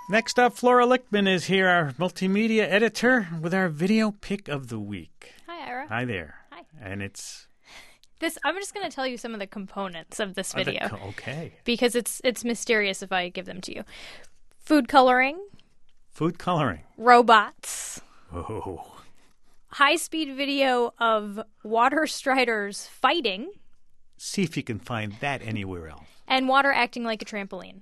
Next up, Flora Lichtman is here, our multimedia editor, with our video pick of the week. Hi, Ira. Hi there. Hi. And it's... I'm just going to tell you some of the components of this video. Okay. Because it's mysterious if I give them to you. Food coloring. Food coloring. Robots. Oh. High-speed video of water striders fighting. See if you can find that anywhere else. And water acting like a trampoline.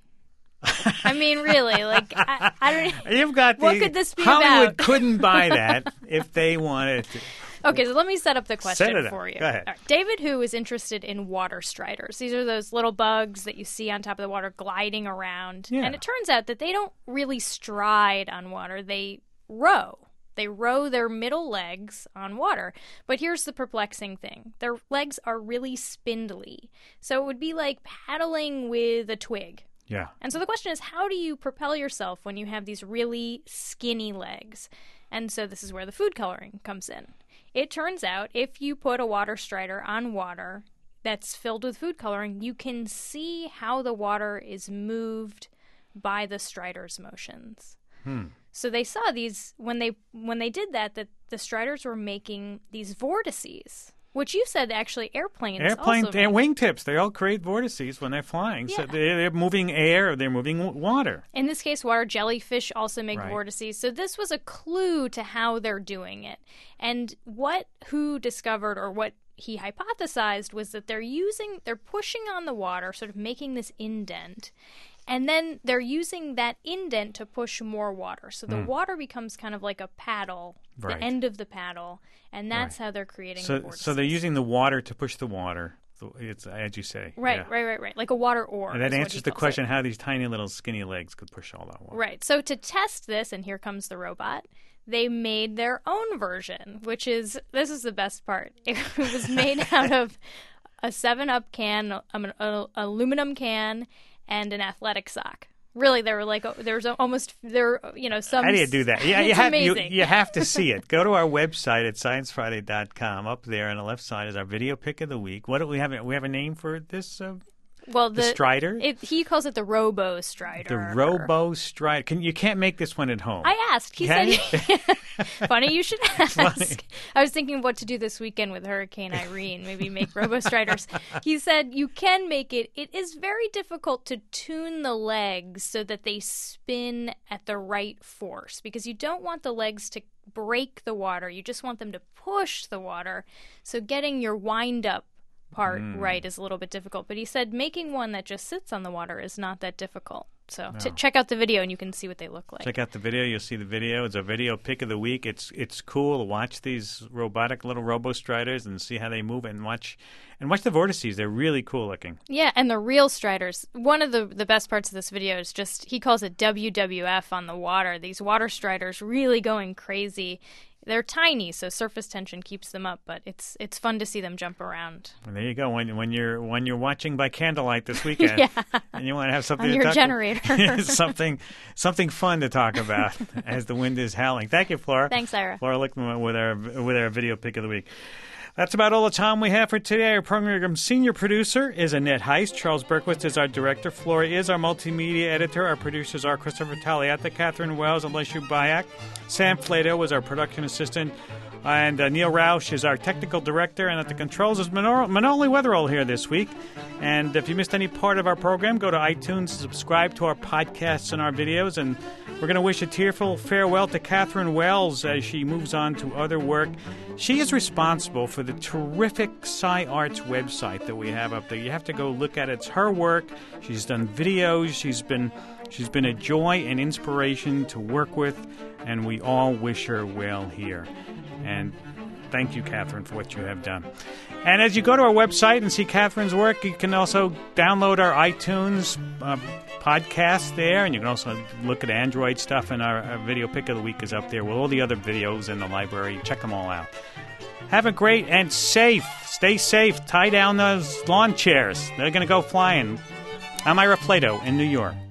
I mean, really, like, I don't... You've got what could this be Hollywood about? couldn't buy that if they wanted to. Okay, so let me set up the question Set it up. for you. Go ahead. All right. David Hu is interested in water striders. These are those little bugs that you see on top of the water gliding around. Yeah. And it turns out that they don't really stride on water. They row. They row their middle legs on water. But here's the perplexing thing. Their legs are really spindly. So it would be like paddling with a twig. Yeah. And so the question is, how do you propel yourself when you have these really skinny legs? And so this is where the food coloring comes in. It turns out if you put a water strider on water that's filled with food coloring, you can see how the water is moved by the strider's motions. So they saw these, when they did that the striders were making these vortices. Which you said actually airplanes also and make. wingtips, they all create vortices when they're flying. Yeah. So they're moving air, they're moving water. In this case, water jellyfish also make Right. vortices. So this was a clue to how they're doing it. And what Hu discovered, or what he hypothesized, was that they're pushing on the water, sort of making this indent. And then they're using that indent to push more water. So the water becomes kind of like a paddle, Right. the end of the paddle. And that's Right. how they're creating the So vortices. they're using the water to push the water. It's as you say. Right, Yeah. right. Like a water ore. And that is what he answers the calls it. question how these tiny little skinny legs could push all that water. Right. So to test this, and here comes the robot, they made their own version, this is the best part. It was made out of a 7-Up can, an aluminum can, and an athletic sock. Really, there was almost some. How do you do that? Yeah, it's amazing. you have to see it. Go to our website at sciencefriday.com. Up there on the left side is our video pick of the week. What do we have? We have a name for this? Well, the strider? He calls it the Robo Strider. The Robo Strider. You can't make this one at home. I asked. He Can said, funny you should ask. Funny. I was thinking of what to do this weekend with Hurricane Irene, maybe make Robo Striders. He said you can make it. It is very difficult to tune the legs so that they spin at the right force, because you don't want the legs to break the water. You just want them to push the water. So getting your wind-up part right is a little bit difficult. But he said making one that just sits on the water is not that difficult. So check out the video and you can see what they look like. Check out the video. You'll see the video. It's a video pick of the week. It's cool to watch these robotic little Robo Striders and see how they move and watch the vortices. They're really cool looking. Yeah, and the real striders. One of the best parts of this video is just, he calls it WWF on the water. These water striders really going crazy. They're tiny, so surface tension keeps them up, but it's fun to see them jump around. Well, there you go. When you're watching by candlelight this weekend, Yeah. and you want to have something On to your talk generator. something fun to talk about as the wind is howling. Thank you, Flora. Thanks, Ira. Flora Lichtman with our video pick of the week. That's about all the time we have for today. Our program senior producer is Annette Heist. Charles Berquist is our director. Flora is our multimedia editor. Our producers are Christopher Taliata, Catherine Wells, and Leshu Bayak. Sam Flato is our production assistant. And Neil Roush is our technical director. And at the controls is Manoli Weatherall here this week. And if you missed any part of our program, go to iTunes, subscribe to our podcasts and our videos. And we're going to wish a tearful farewell to Catherine Wells as she moves on to other work. She is responsible for the terrific SciArts website that we have up there. You have to go look at it. It's her work. She's done videos. She's been a joy and inspiration to work with, and we all wish her well here. And thank you, Catherine, for what you have done. And as you go to our website and see Catherine's work, you can also download our iTunes podcast there, and you can also look at Android stuff, and our video pick of the week is up there with all the other videos in the library. Check them all out. Have a great and stay safe, tie down those lawn chairs. They're going to go flying. I'm Ira Flato in New York.